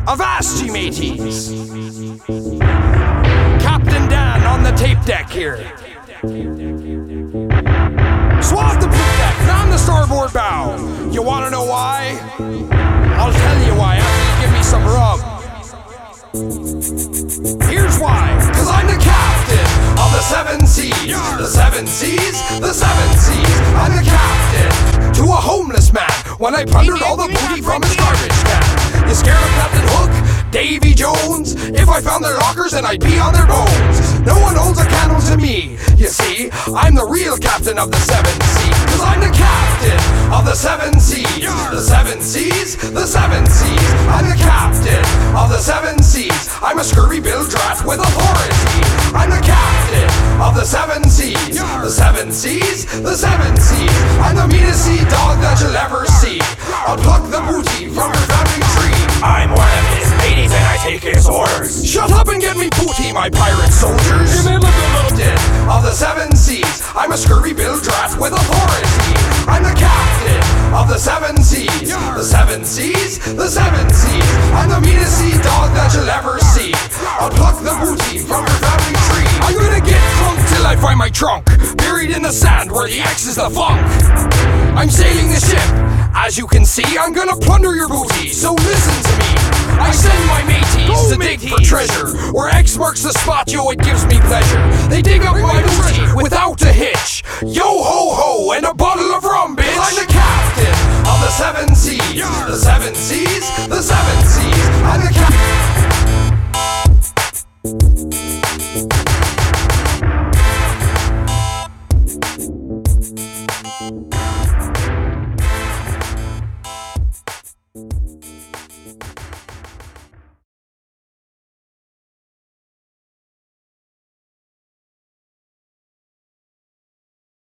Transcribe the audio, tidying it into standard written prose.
Avast, ye mateys! Captain Dan on the tape deck here. Swab the poop deck, on the starboard bow. You wanna know why? I'll tell you why after you give me some rub. Here's why. 'Cause I'm the captain of the seven seas. The seven seas, the seven seas. I'm the captain to a homeless man when I plundered all the booty from his garbage can. You scared of Captain Hook, Davy Jones? If I found their lockers, then I'd pee on their bones. No one holds a candle to me. You see, I'm the real captain of the seven seas. 'Cause I'm the captain of the seven seas. The seven seas, the seven seas. I'm the captain of the seven seas. I'm a scurvy bill draft with authority. I'm the captain of the seven seas. The seven seas, the seven seas. I'm the meanest sea dog that you'll ever see. I'll pluck the booty from your family tree. I'm one of his mateys and I take his orders. Shut up and get me booty, my pirate soldiers. You may look a little dead of the seven seas. I'm a scurvy bill draft with authority. I'm the captain of the seven seas. The seven seas, the seven seas. I'm the meanest sea dog that you'll ever see. I'll pluck the booty from your family tree. I'm gonna get drunk till I find my trunk, buried in the sand where the X is the funk. I'm sailing the ship. As you can see, I'm gonna plunder your booty, so listen to me. I send my mateys to dig for treasure. Where X marks the spot, yo, it gives me pleasure. They dig up my booty without a hitch. Yo ho ho, and a bottle of rum, bitch. I'm the captain of the seven seas. The seven seas,